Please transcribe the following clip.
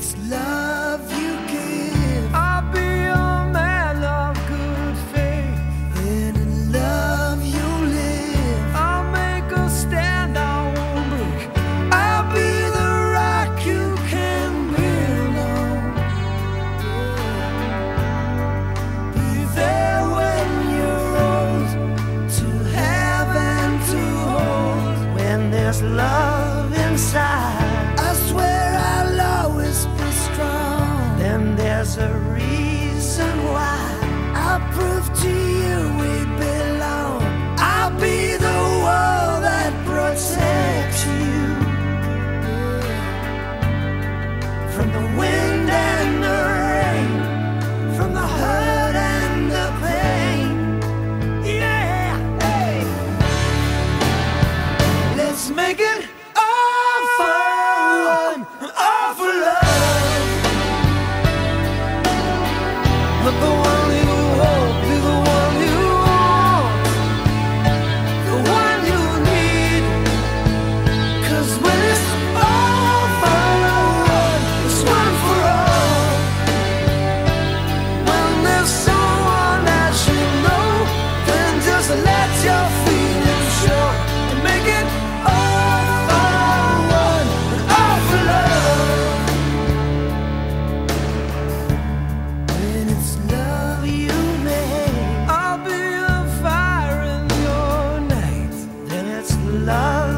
it's love you give, I'll be a man of good faith. and in love you live. I'll make a stand, I won't break. I'll be the rock you can build on. Be there when you're old, to have and to hold. When there's love inside, I swear I'll always be strong. then there's a reason why. I'll prove to you we belong. I'll be the wall that protects you from the wind and the rain, from the hurt and the pain. Yeah, hey. Let's make it all for one, all for love. Let the one you hold be the one you want, the one you need. 'Cause when it's all for one, it's one for all. When there's someone that you know, then just let your feelings show and make it all for one and all for love. When it's love you make, I'll be the fire in your night, then it's love